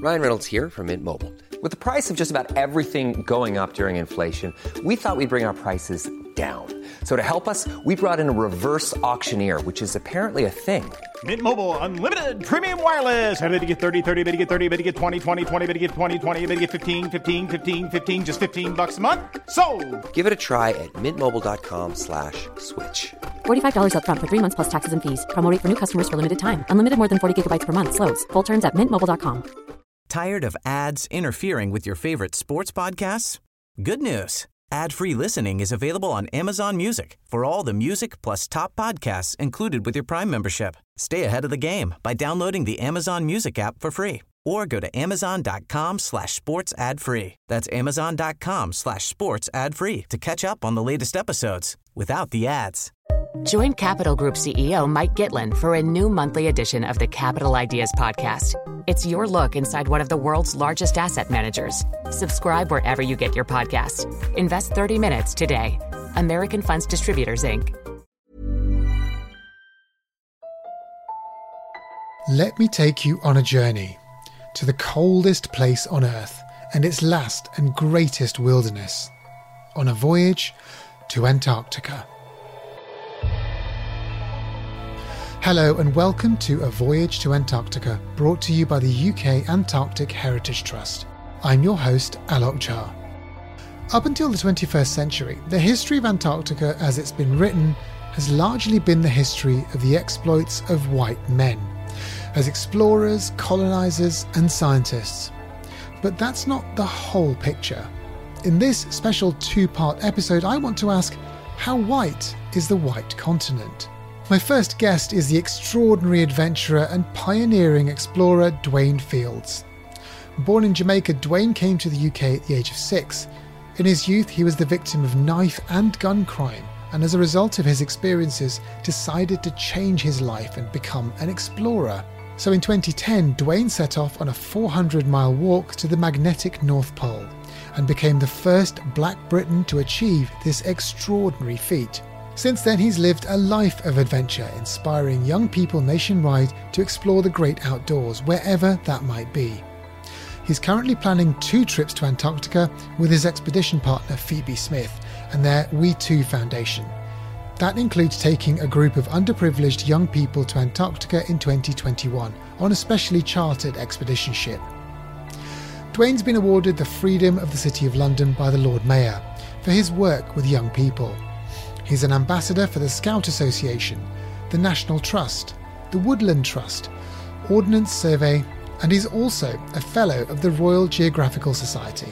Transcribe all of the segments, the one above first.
Ryan Reynolds here from Mint Mobile. With the price of just about everything going up during inflation, we thought we'd bring our prices down. So to help us, we brought in a reverse auctioneer, which is apparently a thing. Mint Mobile Unlimited Premium Wireless. How to get 30, 30, bit to get 30, bit to get 20, 20, 20, bit to get 20, 20, bit to get 15, 15, 15, 15, just $15 a month? Sold! Give it a try at mintmobile.com/switch. $45 up front for 3 months plus taxes and fees. Promo rate for new customers for limited time. Unlimited more than 40 gigabytes per month. Slows full terms at mintmobile.com. Tired of ads interfering with your favorite sports podcasts? Good news. Ad-free listening is available on Amazon Music for all the music plus top podcasts included with your Prime membership. Stay ahead of the game by downloading the Amazon Music app for free or go to amazon.com/sports ad free. That's amazon.com/sports ad free to catch up on the latest episodes without the ads. Join Capital Group CEO Mike Gitlin for a new monthly edition of the Capital Ideas Podcast. It's your look inside one of the world's largest asset managers. Subscribe wherever you get your podcasts. Invest 30 minutes today. American Funds Distributors, Inc. Let me take you on a journey to the coldest place on Earth and its last and greatest wilderness, on a voyage to Antarctica. Hello and welcome to A Voyage to Antarctica, brought to you by the UK Antarctic Heritage Trust. I'm your host, Alok Jha. Up until the 21st century, the history of Antarctica as it's been written has largely been the history of the exploits of white men, as explorers, colonisers and scientists. But that's not the whole picture. In this special two-part episode, I want to ask, how white is the white continent? My first guest is the extraordinary adventurer and pioneering explorer Dwayne Fields. Born in Jamaica, Dwayne came to the UK at the age of 6. In his youth, he was the victim of knife and gun crime, and as a result of his experiences, decided to change his life and become an explorer. So in 2010, Dwayne set off on a 400-mile walk to the magnetic North Pole, and became the first Black Briton to achieve this extraordinary feat. Since then, he's lived a life of adventure, inspiring young people nationwide to explore the great outdoors, wherever that might be. He's currently planning 2 trips to Antarctica with his expedition partner Phoebe Smith and their We Too Foundation. That includes taking a group of underprivileged young people to Antarctica in 2021 on a specially chartered expedition ship. Dwayne's been awarded the Freedom of the City of London by the Lord Mayor for his work with young people. He's an ambassador for the Scout Association, the National Trust, the Woodland Trust, Ordnance Survey, and he's also a Fellow of the Royal Geographical Society.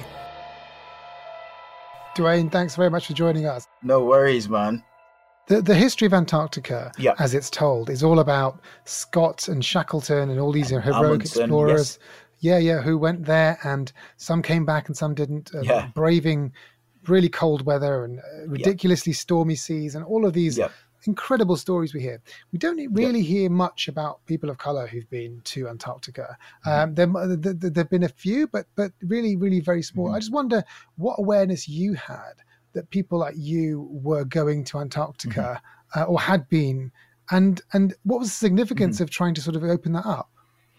Dwayne, thanks very much for joining us. No worries, man. The history of Antarctica, as it's told, is all about Scott and Shackleton and all these heroic Amundsen, explorers. Yes. Who went there, and some came back and some didn't, braving really cold weather and ridiculously stormy seas and all of these incredible stories we hear. We don't really hear much about people of colour who've been to Antarctica. There've been a few, but really, really very small. I just wonder what awareness you had that people like you were going to Antarctica or had been, and what was the significance of trying to sort of open that up?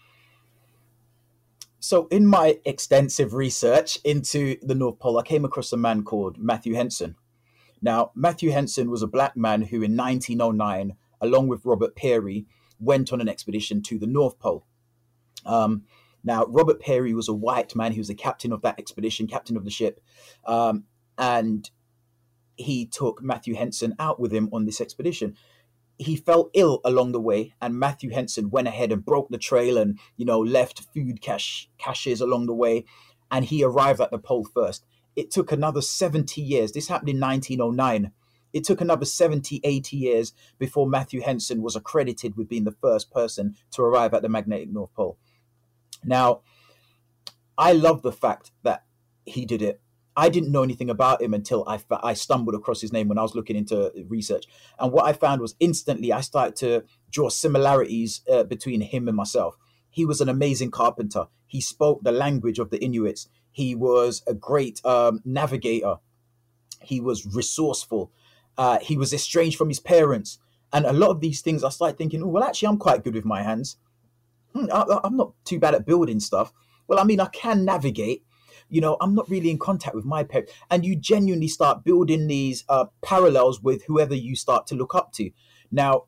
So in my extensive research into the North Pole, I came across a man called Matthew Henson. Now, Matthew Henson was a black man who in 1909, along with Robert Peary, went on an expedition to the North Pole. Now, Robert Peary was a white man. He was the captain of that expedition, captain of the ship. And he took Matthew Henson out with him on this expedition. He fell ill along the way, and Matthew Henson went ahead and broke the trail and, left food caches along the way. And he arrived at the pole first. It took another 70 years. This happened in 1909. It took another 70, 80 years before Matthew Henson was accredited with being the first person to arrive at the magnetic North Pole. Now, I love the fact that he did it. I didn't know anything about him until I stumbled across his name when I was looking into research. And what I found was instantly I started to draw similarities between him and myself. He was an amazing carpenter. He spoke the language of the Inuits. He was a great navigator. He was resourceful. He was estranged from his parents. And a lot of these things, I started thinking, oh, well, actually, I'm quite good with my hands. I'm not too bad at building stuff. well, I mean, I can navigate. I'm not really in contact with my parents. And you genuinely start building these parallels with whoever you start to look up to. Now,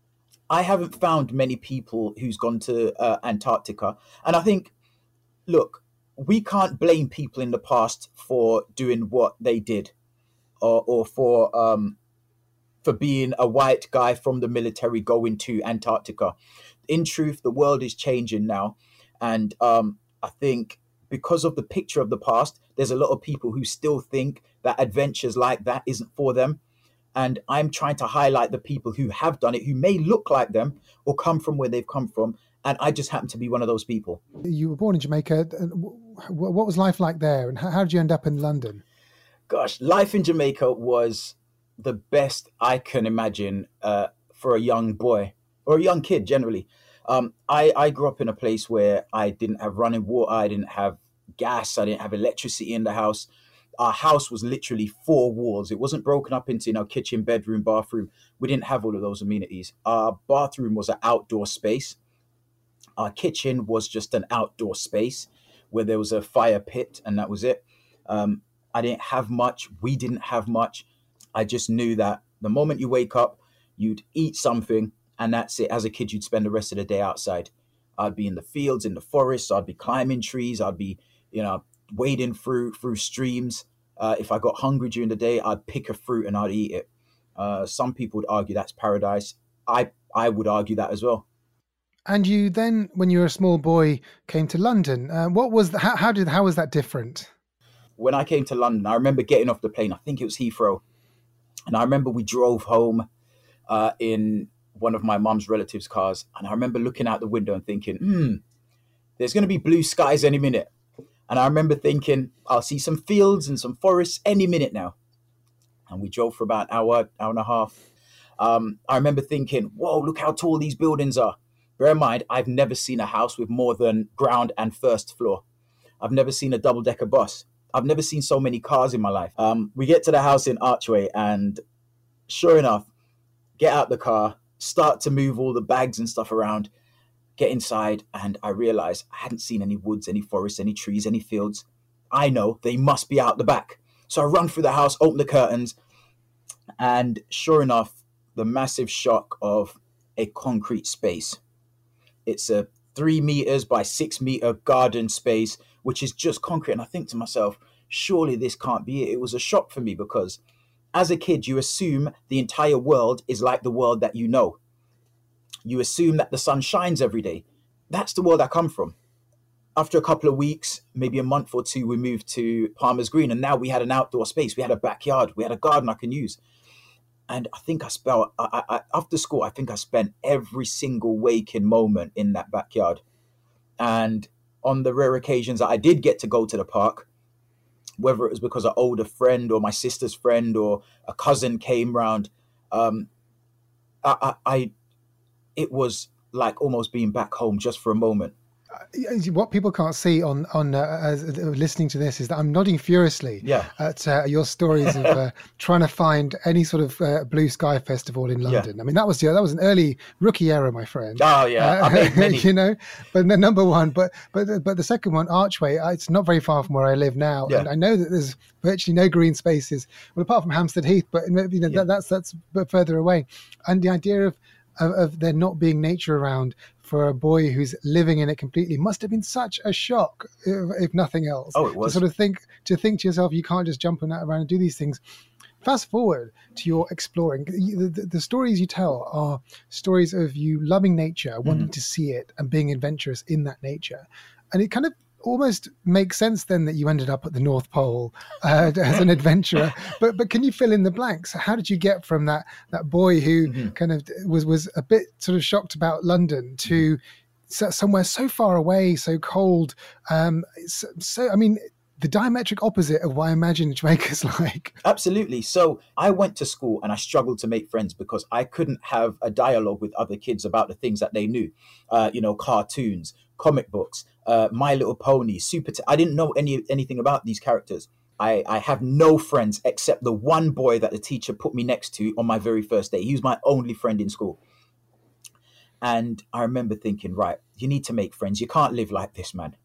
I haven't found many people who's gone to Antarctica. And I think, look, we can't blame people in the past for doing what they did, or for being a white guy from the military going to Antarctica. In truth, the world is changing now. And I think because of the picture of the past, there's a lot of people who still think that adventures like that isn't for them. And I'm trying to highlight the people who have done it, who may look like them or come from where they've come from. And I just happen to be one of those people. You were born in Jamaica. What was life like there? And how did you end up in London? Gosh, life in Jamaica was the best I can imagine for a young boy or a young kid generally. I grew up in a place where I didn't have running water, I didn't have gas, I didn't have electricity in the house. Our house was literally 4 walls. It wasn't broken up into, kitchen, bedroom, bathroom. We didn't have all of those amenities. Our bathroom was an outdoor space. Our kitchen was just an outdoor space where there was a fire pit, and that was it. I didn't have much. We didn't have much. I just knew that the moment you wake up, you'd eat something, and that's it. As a kid, you'd spend the rest of the day outside. I'd be in the fields, in the forests. I'd be climbing trees. I'd be, wading through streams. If I got hungry during the day, I'd pick a fruit and I'd eat it. Some people would argue that's paradise. I would argue that as well. And you then, when you were a small boy, came to London. What was how was that different? When I came to London, I remember getting off the plane. I think it was Heathrow, and I remember we drove home in one of my mum's relatives' cars, and I remember looking out the window and thinking, there's going to be blue skies any minute. And I remember thinking, I'll see some fields and some forests any minute now. And we drove for about an hour and a half. I remember thinking, whoa, look how tall these buildings are. Bear in mind, I've never seen a house with more than ground and first floor. I've never seen a double-decker bus. I've never seen so many cars in my life. We get to the house in Archway, and sure enough, get out the car, start to move all the bags and stuff around, get inside, and I realize I hadn't seen any woods, any forests, any trees, any fields. I know they must be out the back. So I run through the house, open the curtains, and sure enough, the massive shock of a concrete space. It's a 3 meters by 6 meter garden space, which is just concrete. And I think to myself, surely this can't be it. It was a shock for me because as a kid, you assume the entire world is like the world that you know. You assume that the sun shines every day. That's the world I come from. After a couple of weeks, maybe a month or two, we moved to Palmer's Green, and now we had an outdoor space. We had a backyard. We had a garden I can use. And I think after school, I think I spent every single waking moment in that backyard. And on the rare occasions that I did get to go to the park, whether it was because an older friend or my sister's friend or a cousin came round, it was like almost being back home just for a moment. What people can't see on listening to this is that I'm nodding furiously at your stories of trying to find any sort of blue sky festival in London. I mean, that was an early rookie era, my friend. Oh yeah, I made many. But the number one, but the second one, Archway, it's not very far from where I live now, and I know that there's virtually no green spaces, well, apart from Hampstead Heath, but that's a bit further away, and the idea of there not being nature around for a boy who's living in it completely must have been such a shock, if nothing else. Oh, it was. To think to yourself, you can't just jump around and do these things. Fast forward to your exploring. The stories you tell are stories of you loving nature, wanting to see it, and being adventurous in that nature. And it kind of almost makes sense then that you ended up at the North Pole as an adventurer. But can you fill in the blanks? How did you get from that boy who kind of was a bit sort of shocked about London to somewhere so far away, so cold? So I mean, the diametric opposite of what I imagine Jamaica's like. Absolutely. So I went to school and I struggled to make friends because I couldn't have a dialogue with other kids about the things that they knew. Cartoons, comic books, My Little Pony, I didn't know anything about these characters. I have no friends except the one boy that the teacher put me next to on my very first day. He was my only friend in school. And I remember thinking, right, you need to make friends. You can't live like this, man.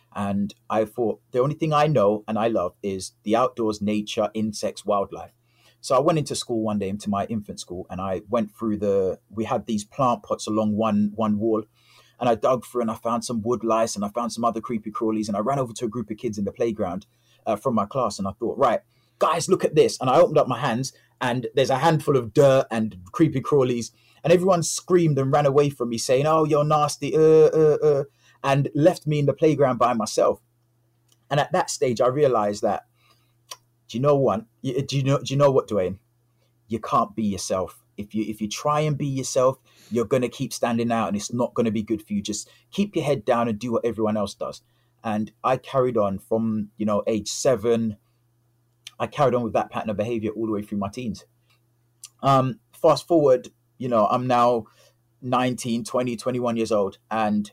And I thought, the only thing I know and I love is the outdoors, nature, insects, wildlife. So I went into school one day, into my infant school, and I went through we had these plant pots along one wall, and I dug through and I found some wood lice and I found some other creepy crawlies, and I ran over to a group of kids in the playground from my class, and I thought, right, guys, look at this. And I opened up my hands, and there's a handful of dirt and creepy crawlies, and everyone screamed and ran away from me saying, oh, you're nasty, and left me in the playground by myself. And at that stage, I realized that, do you know what, Dwayne? You can't be yourself. If you try and be yourself, you're going to keep standing out, and it's not going to be good for you. Just keep your head down and do what everyone else does. And I carried on from, age 7. I carried on with that pattern of behavior all the way through my teens. Fast forward, I'm now 19, 20, 21 years old, and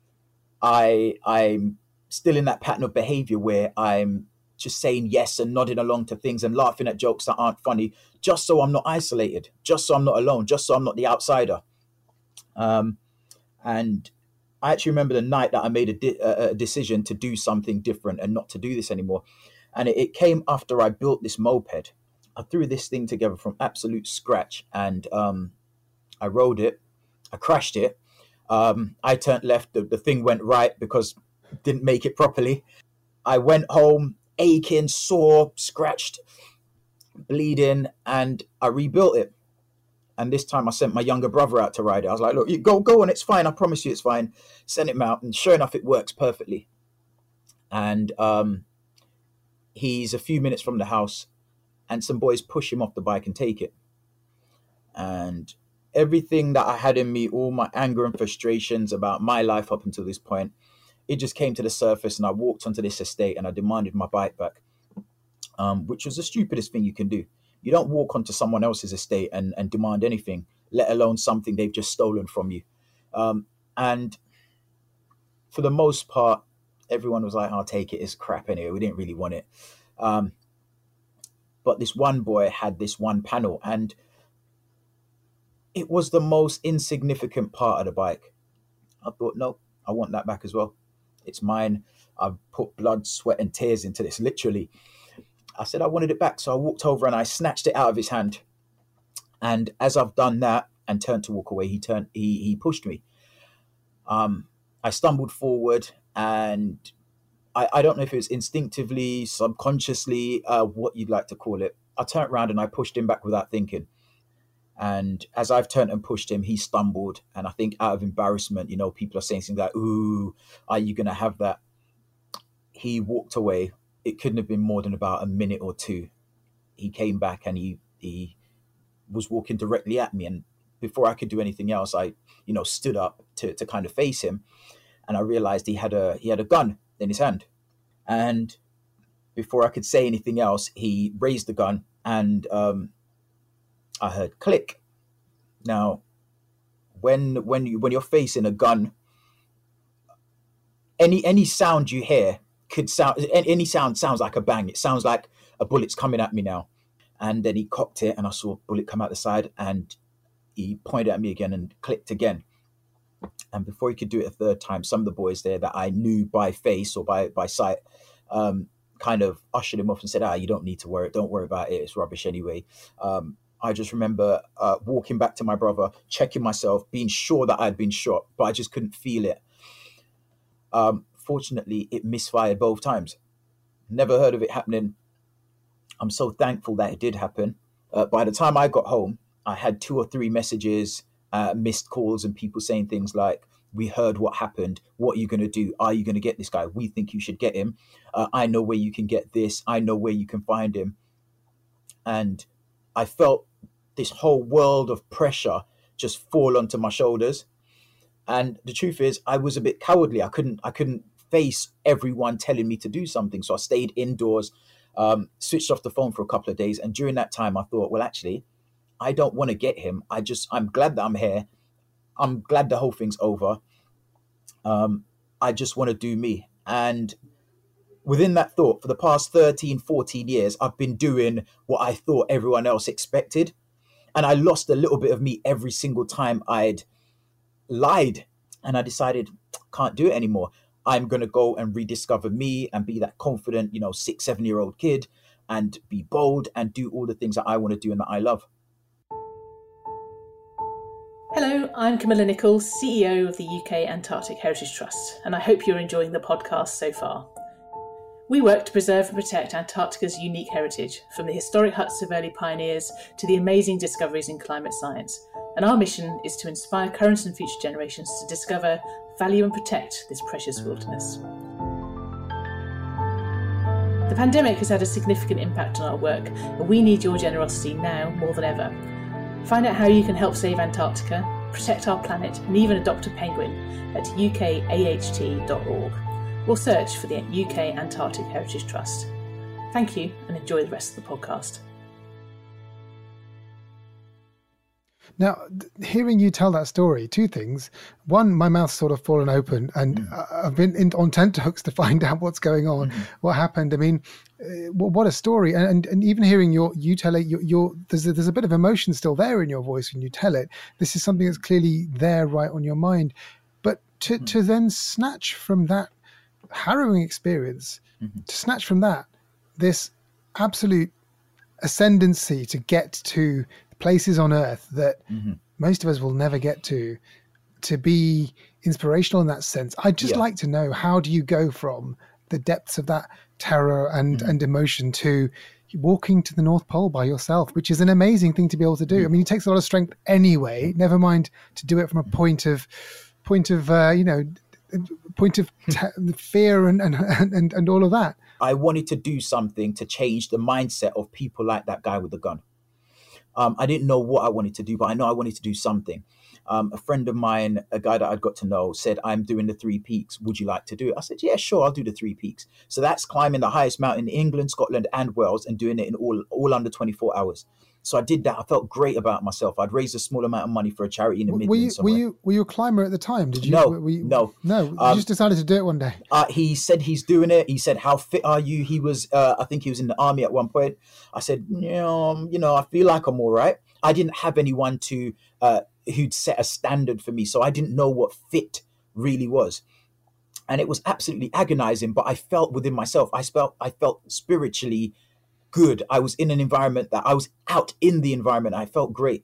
I'm still in that pattern of behavior where I'm just saying yes and nodding along to things and laughing at jokes that aren't funny, just so I'm not isolated, just so I'm not alone, just so I'm not the outsider. And I actually remember the night that I made a decision to do something different and not to do this anymore. And it came after I built this moped. I threw this thing together from absolute scratch, and I rode it. I crashed it. I turned left. The thing went right because it didn't make it properly. I went home aching, sore, scratched, bleeding, and I rebuilt it. And this time I sent my younger brother out to ride it. I was like, look, you go on, it's fine. I promise you it's fine. Sent him out, and sure enough, it works perfectly. And he's a few minutes from the house, and some boys push him off the bike and take it. And everything that I had in me, all my anger and frustrations about my life up until this point, it just came to the surface, and I walked onto this estate and I demanded my bike back, which was the stupidest thing you can do. You don't walk onto someone else's estate and demand anything, let alone something they've just stolen from you. And for the most part, everyone was like, I'll take it, it's crap anyway, we didn't really want it. But this one boy had this one panel, and it was the most insignificant part of the bike. I thought, no, I want that back as well. It's mine. I've put blood, sweat, and tears into this, literally. I said I wanted it back. So I walked over and I snatched it out of his hand. And as I've done that and turned to walk away, he pushed me. I stumbled forward, and I don't know if it was instinctively, subconsciously, what you'd like to call it. I turned around and I pushed him back without thinking. And as I've turned and pushed him, he stumbled. And I think out of embarrassment, people are saying things like, ooh, are you going to have that? He walked away. It couldn't have been more than about a minute or two. He came back and he was walking directly at me. And before I could do anything else, I, stood up to kind of face him. And I realized he had a gun in his hand. And before I could say anything else, he raised the gun, and I heard click. Now, when you're facing a gun, any sound you hear any sound sounds like a bang. It sounds like a bullet's coming at me now. And then he cocked it, and I saw a bullet come out the side, and he pointed at me again and clicked again. And before he could do it a third time, some of the boys there that I knew by face or by sight kind of ushered him off and said, you don't need to worry. Don't worry about it. It's rubbish anyway. I just remember walking back to my brother, checking myself, being sure that I'd been shot, but I just couldn't feel it. Fortunately, it misfired both times. Never heard of it happening. I'm so thankful that it did happen. By the time I got home, I had 2 or 3 messages, missed calls, and people saying things like, we heard what happened. What are you going to do? Are you going to get this guy? We think you should get him. I know where you can get this. I know where you can find him. And I felt this whole world of pressure just fall onto my shoulders. And the truth is, I was a bit cowardly. I couldn't face everyone telling me to do something. So I stayed indoors, switched off the phone for a couple of days. And during that time, I thought, well, actually, I don't want to get him. I'm glad that I'm here. I'm glad the whole thing's over. I just want to do me. And within that thought, for the past 13, 14 years, I've been doing what I thought everyone else expected. And I lost a little bit of me every single time I'd lied. And I decided, can't do it anymore. I'm going to go and rediscover me and be that confident, 6, 7-year-old kid, and be bold and do all the things that I want to do and that I love. Hello, I'm Camilla Nichols, CEO of the UK Antarctic Heritage Trust, and I hope you're enjoying the podcast so far. We work to preserve and protect Antarctica's unique heritage, from the historic huts of early pioneers to the amazing discoveries in climate science. And our mission is to inspire current and future generations to discover, value and protect this precious wilderness. The pandemic has had a significant impact on our work, and we need your generosity now more than ever. Find out how you can help save Antarctica, protect our planet, and even adopt a penguin at ukaht.org. Or search for the UK Antarctic Heritage Trust. Thank you, and enjoy the rest of the podcast. Now, hearing you tell that story, two things. One, my mouth's sort of fallen open, and I've been on tenterhooks to find out what's going on, what happened. I mean, what a story! And even hearing you tell it, there's a bit of emotion still there in your voice when you tell it. This is something that's clearly there, right on your mind. But to then snatch from that harrowing experience, to snatch from that this absolute ascendancy to get to places on Earth that most of us will never get to be inspirational in that sense. I'd just like to know, how do you go from the depths of that terror and emotion to walking to the North Pole by yourself, which is an amazing thing to be able to do. I mean, it takes a lot of strength anyway, never mind to do it from a point of fear and all of that. I wanted to do something to change the mindset of people like that guy with the gun. I didn't know what I wanted to do, but I know I wanted to do something. A friend of mine, a guy that I'd got to know, said, I'm doing the 3 Peaks. Would you like to do it? I said, yeah, sure, I'll do the 3 Peaks. So that's climbing the highest mountain in England, Scotland, and Wales, and doing it in all under 24 hours. So I did that. I felt great about myself. I'd raised a small amount of money for a charity in the Midlands. Were you a climber at the time? Did you? No. You just decided to do it one day. He said he's doing it. He said, how fit are you? He was, I think he was in the army at one point. I said, I feel like I'm all right. I didn't have anyone who'd set a standard for me. So I didn't know what fit really was. And it was absolutely agonizing, but I felt within myself, I felt spiritually good. I was in an environment that I was out in the environment. I felt great.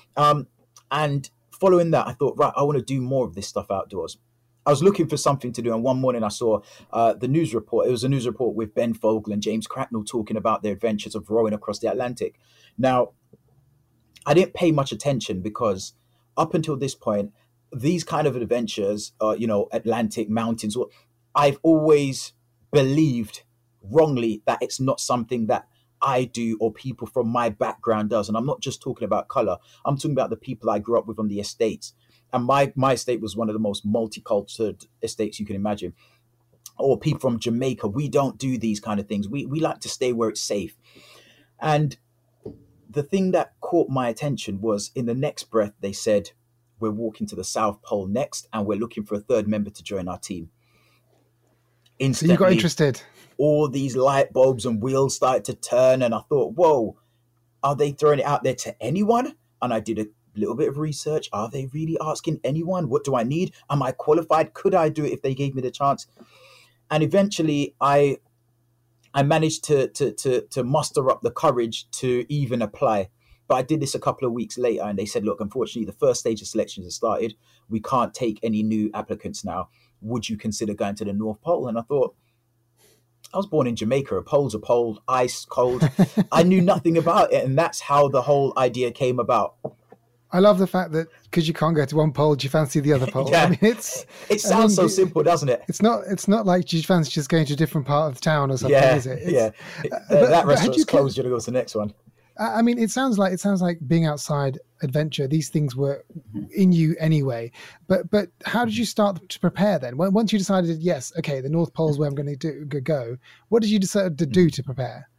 And following that, I thought, right, I want to do more of this stuff outdoors. I was looking for something to do. And one morning I saw the news report. It was a news report with Ben Fogle and James Cracknell talking about their adventures of rowing across the Atlantic. Now, I didn't pay much attention because up until this point, these kind of adventures, Atlantic mountains, I've always believed wrongly that it's not something that I do or people from my background does. And I'm not just talking about color. I'm talking about the people I grew up with on the estates. And my estate was one of the most multicultural estates you can imagine. Or people from Jamaica. We don't do these kind of things. We like to stay where it's safe. And the thing that caught my attention was, in the next breath, they said, we're walking to the South Pole next, and we're looking for a third member to join our team. Instantly, so you got interested. All these light bulbs and wheels started to turn, and I thought, whoa, are they throwing it out there to anyone? And I did a little bit of research. Are they really asking anyone? What do I need? Am I qualified? Could I do it if they gave me the chance? And eventually I managed to muster up the courage to even apply. But I did this a couple of weeks later, and they said, look, unfortunately, the first stage of selections has started. We can't take any new applicants now. Would you consider going to the North Pole? And I thought, I was born in Jamaica. A pole's a pole, ice, cold. I knew nothing about it. And that's how the whole idea came about. I love the fact that because you can't go to one pole, do you fancy the other pole? Yeah. I mean, it sounds so simple, doesn't it? It's not like do you fancy just going to a different part of the town or something, is it? That restaurant's closed. You got to go to the next one. I mean, it sounds like being outside adventure. These things were in you anyway. But how did you start to prepare then? Once you decided, yes, okay, the North Pole is where I'm going to go. What did you decide to do to prepare?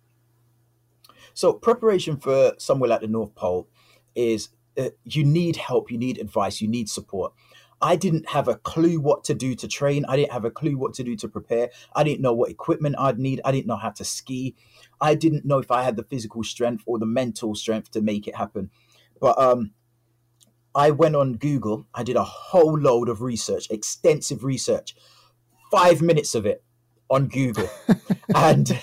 So preparation for somewhere like the North Pole is you need help, you need advice, you need support. I didn't have a clue what to do to train. I didn't have a clue what to do to prepare. I didn't know what equipment I'd need. I didn't know how to ski. I didn't know if I had the physical strength or the mental strength to make it happen. But I went on Google. I did a whole load of research, extensive research, 5 minutes of it on Google. And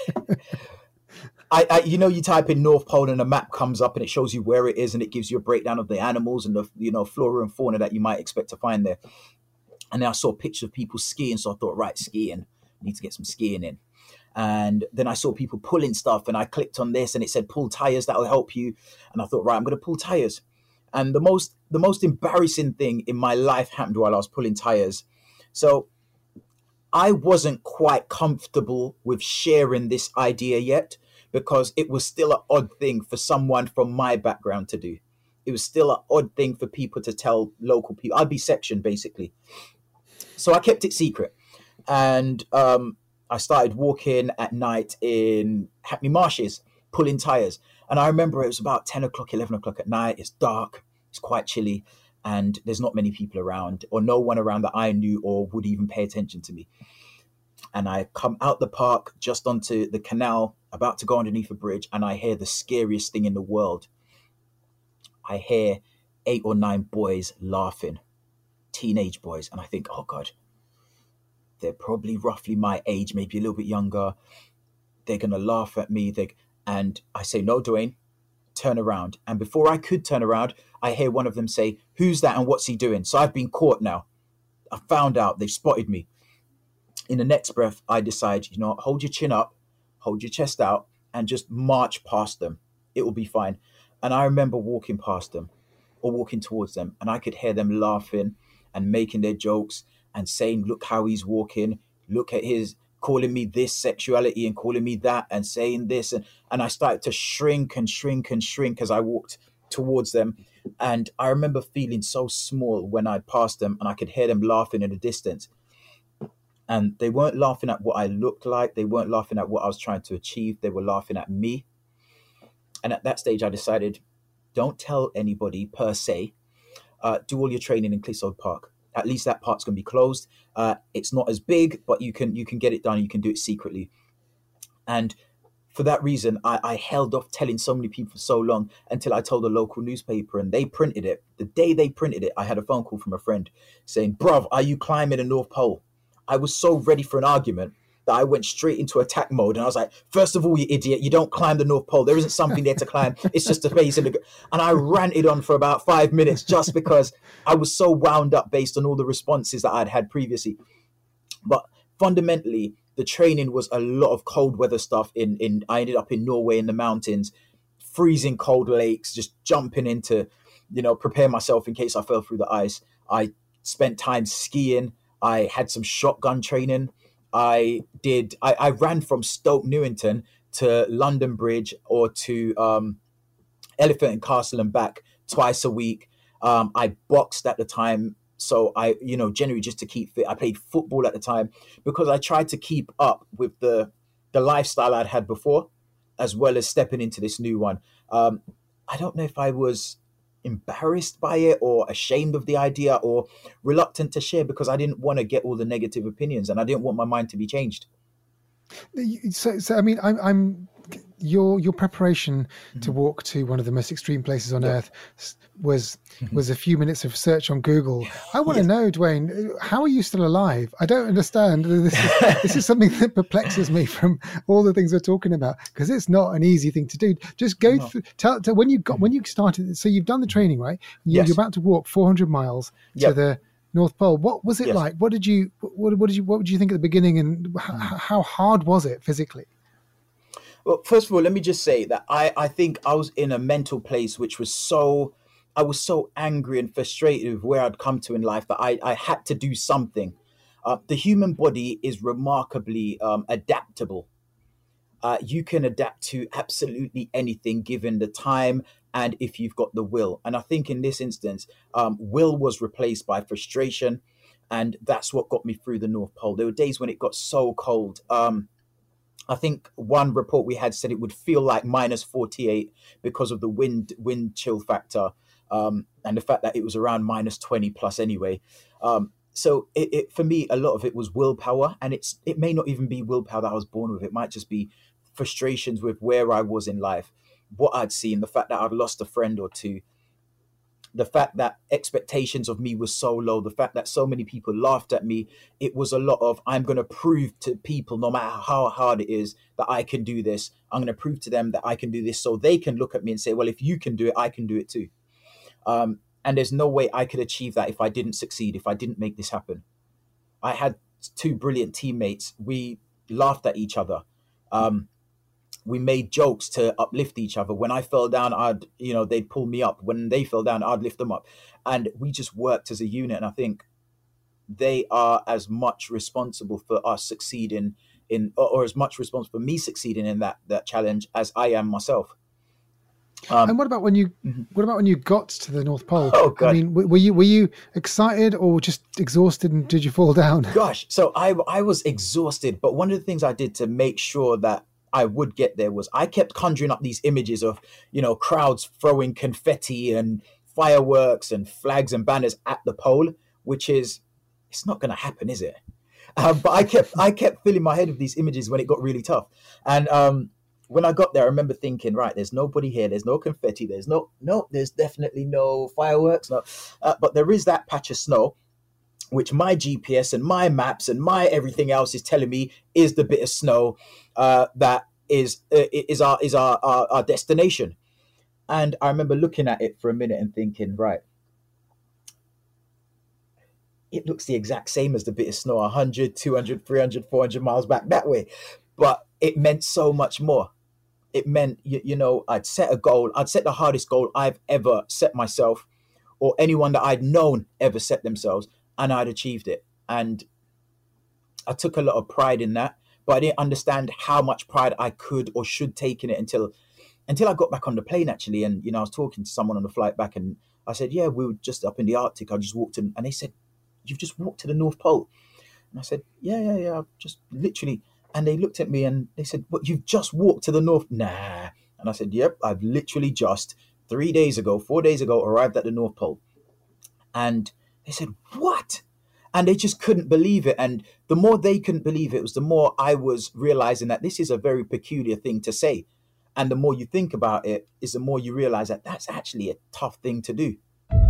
I you type in North Pole and a map comes up and it shows you where it is and it gives you a breakdown of the animals and the, flora and fauna that you might expect to find there. And then I saw pictures of people skiing. So I thought, right, skiing, need to get some skiing in. And then I saw people pulling stuff and I clicked on this and it said pull tires, that'll help you. And I thought, right, I'm going to pull tires. And the most embarrassing thing in my life happened while I was pulling tires. So I wasn't quite comfortable with sharing this idea yet because it was still an odd thing for someone from my background to do. It was still an odd thing for people to tell local people. I'd be sectioned basically. So I kept it secret. And I started walking at night in Hackney Marshes, pulling tires. And I remember it was about 10 o'clock, 11 o'clock at night. It's dark, it's quite chilly, and there's not many people around or no one around that I knew or would even pay attention to me. And I come out the park just onto the canal, about to go underneath a bridge, and I hear the scariest thing in the world. I hear 8 or 9 boys laughing, teenage boys. And I think, oh God, they're probably roughly my age, maybe a little bit younger. They're going to laugh at me. And I say, no, Dwayne, turn around. And before I could turn around, I hear one of them say, who's that and what's he doing? So I've been caught now. I found out, they've spotted me. In the next breath, I decide, hold your chin up, hold your chest out, and just march past them. It will be fine. And I remember walking past them or walking towards them, and I could hear them laughing and making their jokes and saying, look how he's walking, look at his, calling me this sexuality and calling me that and saying this. And I started to shrink and shrink and shrink as I walked towards them. And I remember feeling so small when I passed them and I could hear them laughing in the distance. And they weren't laughing at what I looked like. They weren't laughing at what I was trying to achieve. They were laughing at me. And at that stage, I decided, don't tell anybody per se. Do all your training in Clissold Park. At least that part's going to be closed. It's not as big, but you can get it done. You can do it secretly. And for that reason, I held off telling so many people for so long until I told a local newspaper and they printed it. The day they printed it, I had a phone call from a friend saying, bruv, are you climbing the North Pole? I was so ready for an argument that I went straight into attack mode. And I was like, first of all, you idiot, you don't climb the North Pole. There isn't something there to climb. It's just a face. And I ranted on for about 5 minutes just because I was so wound up based on all the responses that I'd had previously. But fundamentally, the training was a lot of cold weather stuff. I ended up in Norway in the mountains, freezing cold lakes, just jumping into, prepare myself in case I fell through the ice. I spent time skiing. I had some shotgun training. I ran from Stoke Newington to London Bridge or to Elephant and Castle and back twice a week. I boxed at the time. So I, generally just to keep fit. I played football at the time because I tried to keep up with the lifestyle I'd had before, as well as stepping into this new one. I don't know if I was embarrassed by it or ashamed of the idea or reluctant to share because I didn't want to get all the negative opinions and I didn't want my mind to be changed. So I mean, I'm your preparation to walk to one of the most extreme places on earth was a few minutes of search on Google. I want to know, Dwayne, how are you still alive? I don't understand. This is something that perplexes me from all the things we're talking about because it's not an easy thing to do. Just go through. Tell when you started. So you've done the training, right? You're about to walk 400 miles to the North Pole. What was it like? What did you think at the beginning, and how hard was it physically? Well, first of all, let me just say that I think I was in a mental place which was I was so angry and frustrated with where I'd come to in life that I had to do something. The human body is remarkably adaptable. You can adapt to absolutely anything given the time and if you've got the will. And I think in this instance, will was replaced by frustration. And that's what got me through the North Pole. There were days when it got so cold. I think one report we had said it would feel like minus 48 because of the wind chill factor and the fact that it was around minus 20 plus anyway. So it for me, a lot of it was willpower, and it may not even be willpower that I was born with. It might just be frustrations with where I was in life, what I'd seen, the fact that I'd lost a friend or two. the fact that expectations of me was so low, the fact that so many people laughed at me, it was a lot of, I'm going to prove to people, no matter how hard it is, that I can do this. I'm going to prove to them that I can do this, so they can look at me and say, well, if you can do it, I can do it too. And there's no way I could achieve that if I didn't succeed, if I didn't make this happen. I had two brilliant teammates. We laughed at each other. We made jokes to uplift each other. When I fell down, they'd pull me up. When they fell down, I'd lift them up. And we just worked as a unit. And I think they are as much responsible for us succeeding or as much responsible for me succeeding in that challenge as I am myself. And what about when you got to the North Pole? Oh, God. I mean, were you excited or just exhausted, and did you fall down? Gosh, so I was exhausted. But one of the things I did to make sure that I would get there was I kept conjuring up these images of, crowds throwing confetti and fireworks and flags and banners at the pole, which is, it's not going to happen, is it? But I kept filling my head with these images when it got really tough. And when I got there, I remember thinking, right, there's nobody here. There's no confetti. There's definitely no fireworks. No, but there is that patch of snow, which my GPS and my maps and my everything else is telling me is the bit of snow that is our destination. And I remember looking at it for a minute and thinking, right, it looks the exact same as the bit of snow 100, 200, 300, 400 miles back that way. But it meant so much more. It meant, I'd set a goal. I'd set the hardest goal I've ever set myself, or anyone that I'd known ever set themselves, and I'd achieved it. And I took a lot of pride in that, but I didn't understand how much pride I could or should take in it until I got back on the plane, actually. And, I was talking to someone on the flight back, and I said, yeah, we were just up in the Arctic. I just walked in, and they said, you've just walked to the North Pole? And I said, yeah, I've just literally. And they looked at me and they said, what, you've just walked to the North? Nah. And I said, yep, I've literally just 4 days ago, arrived at the North Pole. And they said, what? And they just couldn't believe it. And the more they couldn't believe it, was the more I was realizing that this is a very peculiar thing to say. And the more you think about it, is the more you realize that that's actually a tough thing to do.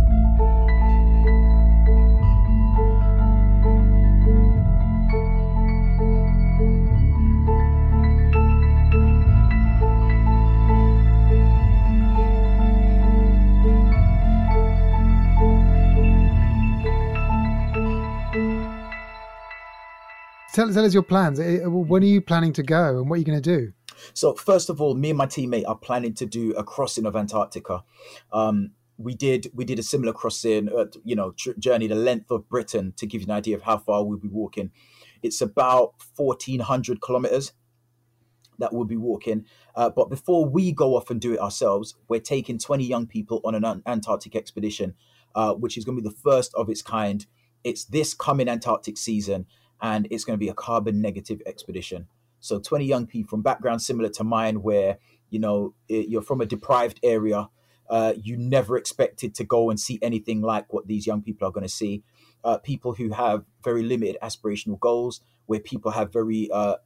Tell us your plans. When are you planning to go, and what are you going to do? So first of all, me and my teammate are planning to do a crossing of Antarctica. We did a similar crossing, journey the length of Britain, to give you an idea of how far we'll be walking. It's about 1,400 kilometers that we'll be walking. But before we go off and do it ourselves, we're taking 20 young people on an Antarctic expedition, which is going to be the first of its kind. It's this coming Antarctic season, and it's going to be a carbon negative expedition. So 20 young people from backgrounds similar to mine, where, you're from a deprived area. You never expected to go and see anything like what these young people are going to see. People who have very limited aspirational goals, where people have very,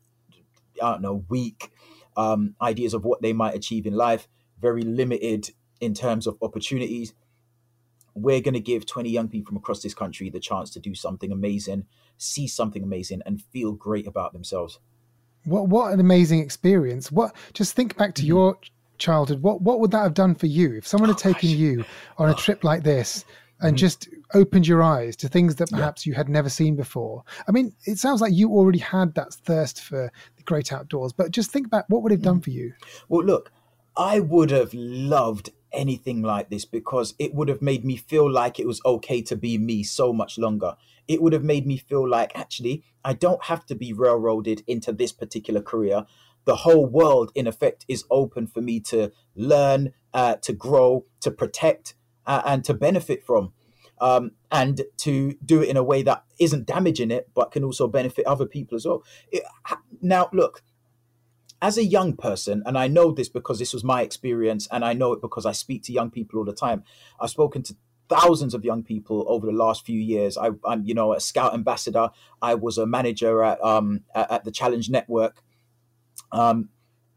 weak ideas of what they might achieve in life, very limited in terms of opportunities. We're going to give 20 young people from across this country the chance to do something amazing, see something amazing, and feel great about themselves. What an amazing experience. Just think back to your childhood. What would that have done for you if someone had taken you on a trip like this and just opened your eyes to things that perhaps you had never seen before? I mean, it sounds like you already had that thirst for the great outdoors, but just think back, what would it have done for you? Well, look, I would have loved anything like this, because it would have made me feel like it was okay to be me so much longer. It would have made me feel like, actually, I don't have to be railroaded into this particular career. The whole world, in effect, is open for me to learn, to grow, to protect, and to benefit from, and to do it in a way that isn't damaging it, but can also benefit other people as well. Now, look, as a young person, and I know this because this was my experience, and I know it because I speak to young people all the time. I've spoken to thousands of young people over the last few years. I'm a Scout ambassador. I was a manager at the Challenge Network.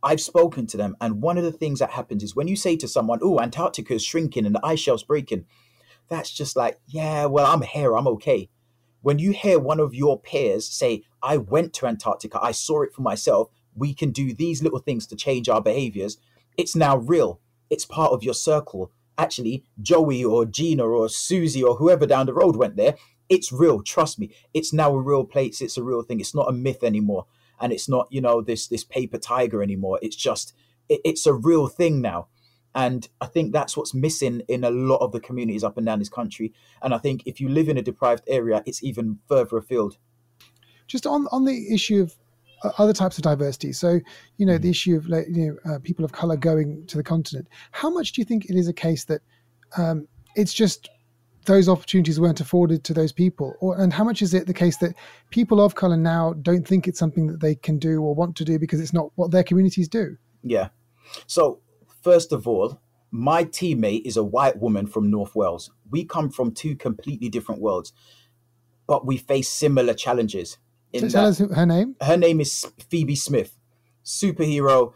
I've spoken to them, and one of the things that happens is when you say to someone, oh, Antarctica is shrinking and the ice shelf's breaking, that's just like, yeah, well, I'm here, I'm okay. When you hear one of your peers say, I went to Antarctica, I saw it for myself, we can do these little things to change our behaviors, it's now real. It's part of your circle. Actually, Joey or Gina or Susie or whoever down the road went there, it's real, trust me. It's now a real place, it's a real thing. It's not a myth anymore. And it's not, this paper tiger anymore. It's just, it's a real thing now. And I think that's what's missing in a lot of the communities up and down this country. And I think if you live in a deprived area, it's even further afield. Just on the issue of other types of diversity. So, the issue of people of color going to the continent. How much do you think it is a case that it's just those opportunities weren't afforded to those people? And how much is it the case that people of color now don't think it's something that they can do or want to do because it's not what their communities do? Yeah. So first of all, my teammate is a white woman from North Wales. We come from two completely different worlds, but we face similar challenges. So tell us her name. Her name is Phoebe Smith, superhero.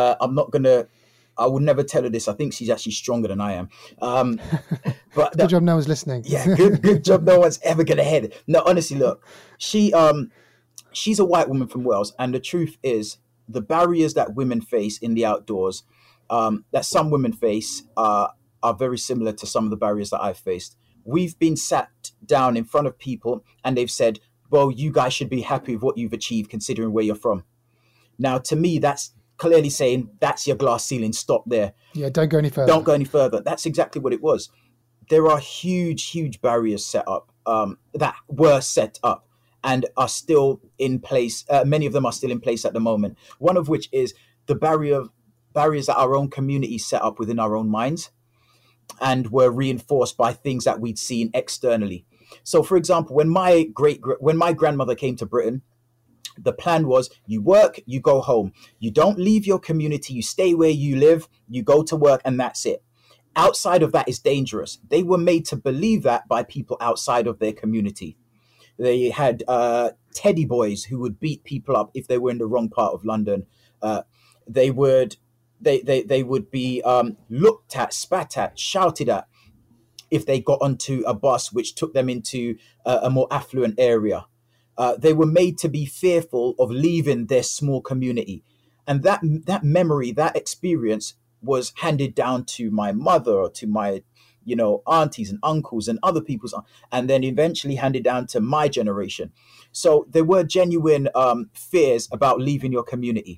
I would never tell her this. I think she's actually stronger than I am. But good job no one's listening. Yeah, good job no one's ever gonna hear it. No, honestly, look, she's a white woman from Wales, and the truth is the barriers that women face in the outdoors, that some women face, are very similar to some of the barriers that I've faced. We've been sat down in front of people and they've said, well, you guys should be happy with what you've achieved considering where you're from. Now, to me, that's clearly saying that's your glass ceiling, stop there. Yeah, don't go any further. Don't go any further. That's exactly what it was. There are huge barriers set up, that were set up and are still in place. Many of them are still in place at the moment. One of which is the barriers that our own community set up within our own minds and were reinforced by things that we'd seen externally. So, for example, when my grandmother came to Britain, the plan was you work, you go home. You don't leave your community. You stay where you live. You go to work and that's it. Outside of that is dangerous. They were made to believe that by people outside of their community. They had teddy boys who would beat people up if they were in the wrong part of London. They would be looked at, spat at, shouted at if they got onto a bus which took them into a more affluent area. They were made to be fearful of leaving their small community. And that memory, that experience was handed down to my mother or to my, aunties and uncles and other people's, and then eventually handed down to my generation. So there were genuine fears about leaving your community.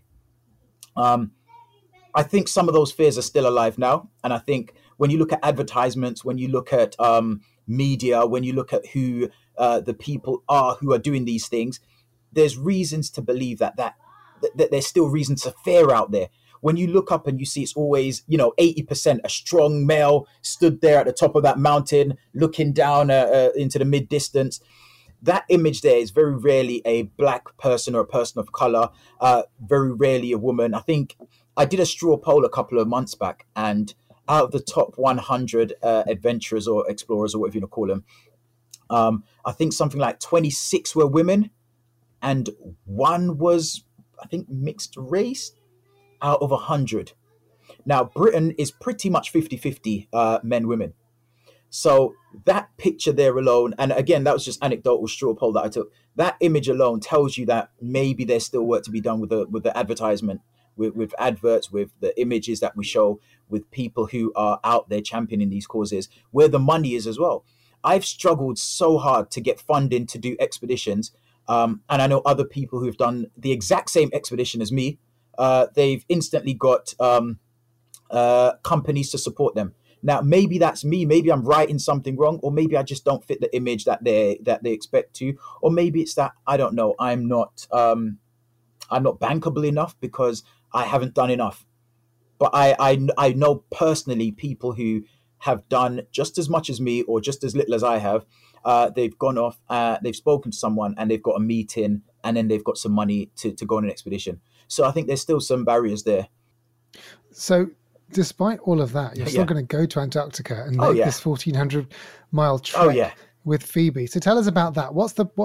I think some of those fears are still alive now. And I think when you look at advertisements, when you look at media, when you look at who the people are who are doing these things, there's reasons to believe that there's still reasons to fear out there. When you look up and you see it's always, 80% a strong male stood there at the top of that mountain, looking down into the mid distance. That image there is very rarely a black person or a person of color, very rarely a woman. I think I did a straw poll a couple of months back, and out of the top 100 adventurers or explorers or whatever you want to call them, I think something like 26 were women and one was, I think, mixed race out of 100. Now, Britain is pretty much 50-50 men, women. So that picture there alone, and again, that was just anecdotal straw poll that I took, that image alone tells you that maybe there's still work to be done with the advertisement, with adverts, with the images that we show, with people who are out there championing these causes, where the money is as well. I've struggled so hard to get funding to do expeditions, and I know other people who've done the exact same expedition as me. They've instantly got companies to support them. Now, maybe that's me. Maybe I'm writing something wrong, or maybe I just don't fit the image that they expect to, or maybe it's that I don't know. I'm not bankable enough because I haven't done enough. But I know personally people who have done just as much as me or just as little as I have. They've gone off, they've spoken to someone, and they've got a meeting, and then they've got some money to go on an expedition. So I think there's still some barriers there. So despite all of that, you're still going to go to Antarctica and make this 1,400-mile trek with Phoebe. So tell us about that. What's the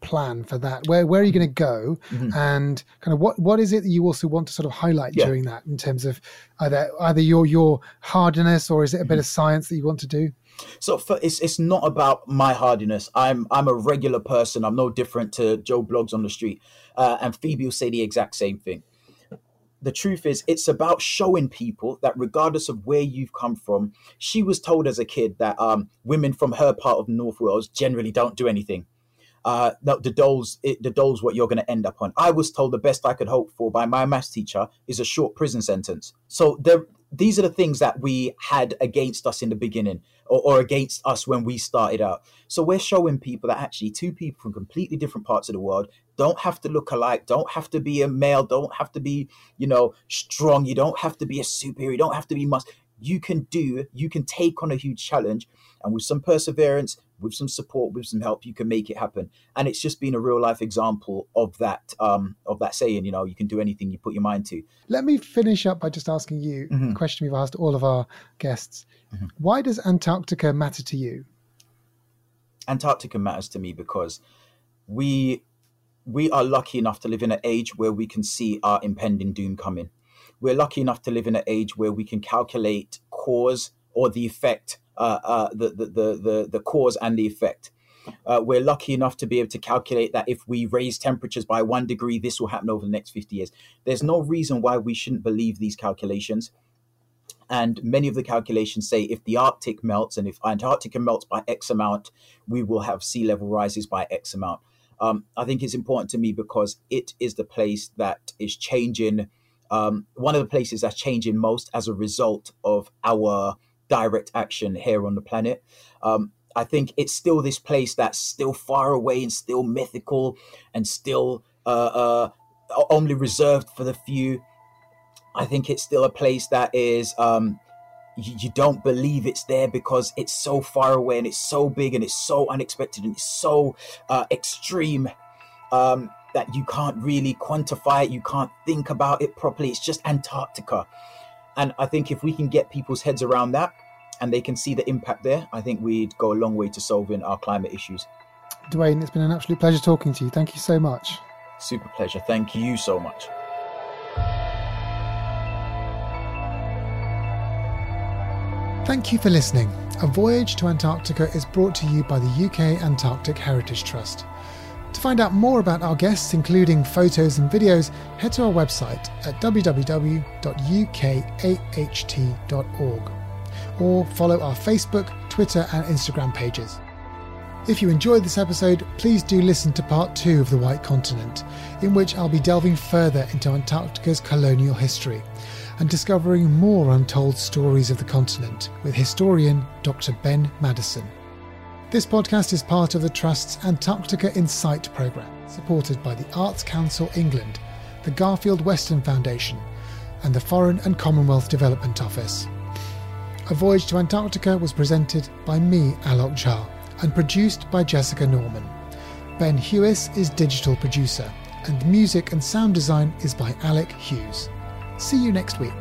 plan for that? Where are you going to go? And kind of what is it that you also want to sort of highlight during that in terms of either your hardiness, or is it a bit of science that you want to do? So it's not about my hardiness. I'm a regular person. I'm no different to Joe Blogs on the street. And Phoebe will say the exact same thing. The truth is, it's about showing people that regardless of where you've come from, she was told as a kid that women from her part of North Wales generally don't do anything. The dole's what you're going to end up on. I was told the best I could hope for by my maths teacher is a short prison sentence. So these are the things that we had against us in the beginning, or against us when we started out. So we're showing people that actually two people from completely different parts of the world don't have to look alike, don't have to be a male, don't have to be, strong. You don't have to be a superhero. You don't have to be you can take on a huge challenge, and with some perseverance, with some support, with some help, you can make it happen. And it's just been a real life example of that saying, you can do anything you put your mind to. Let me finish up by just asking you a question we've asked all of our guests. Why does Antarctica matter to you? Antarctica matters to me because we are lucky enough to live in an age where we can see our impending doom coming. We're lucky enough to live in an age where we can calculate cause or the effect, the cause and the effect. We're lucky enough to be able to calculate that if we raise temperatures by 1 degree, this will happen over the next 50 years. There's no reason why we shouldn't believe these calculations. And many of the calculations say if the Arctic melts and if Antarctica melts by X amount, we will have sea level rises by X amount. I think it's important to me because it is the place that is changing, one of the places that's changing most as a result of our direct action here on the planet. I think it's still this place that's still far away and still mythical and still only reserved for the few. I think it's still a place that is, you don't believe it's there because it's so far away and it's so big and it's so unexpected and it's so extreme that you can't really quantify it. You can't think about it properly. It's just Antarctica. And I think if we can get people's heads around that and they can see the impact there, I think we'd go a long way to solving our climate issues. Dwayne, it's been an absolute pleasure talking to you. Thank you so much. Super pleasure. Thank you so much. Thank you for listening. A Voyage to Antarctica is brought to you by the UK Antarctic Heritage Trust. To find out more about our guests, including photos and videos, head to our website at www.ukaht.org or follow our Facebook, Twitter and Instagram pages. If you enjoyed this episode, please do listen to part 2 of The White Continent, in which I'll be delving further into Antarctica's colonial history and discovering more untold stories of the continent with historian Dr. Ben Madison. This podcast is part of the Trust's Antarctica Insight programme, supported by the Arts Council England, the Garfield Weston Foundation, and the Foreign and Commonwealth Development Office. A Voyage to Antarctica was presented by me, Alok Jha, and produced by Jessica Norman. Ben Hewis is digital producer, and music and sound design is by Alec Hughes. See you next week.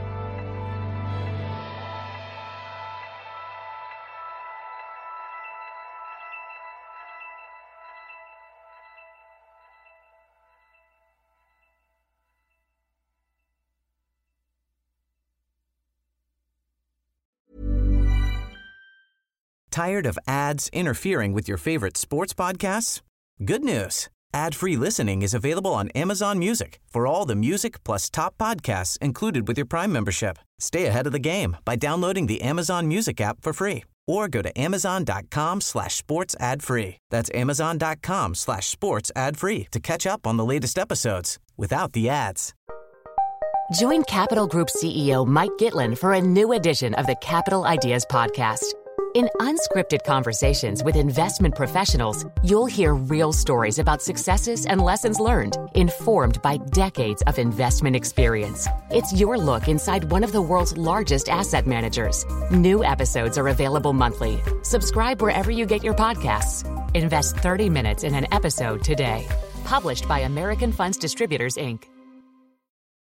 Tired of ads interfering with your favorite sports podcasts? Good news. Ad-free listening is available on Amazon Music for all the music plus top podcasts included with your Prime membership. Stay ahead of the game by downloading the Amazon Music app for free or go to amazon.com/sports ad free. That's amazon.com/sports ad free to catch up on the latest episodes without the ads. Join Capital Group CEO Mike Gitlin for a new edition of the Capital Ideas Podcast. In unscripted conversations with investment professionals, you'll hear real stories about successes and lessons learned, informed by decades of investment experience. It's your look inside one of the world's largest asset managers. New episodes are available monthly. Subscribe wherever you get your podcasts. Invest 30 minutes in an episode today. Published by American Funds Distributors, Inc.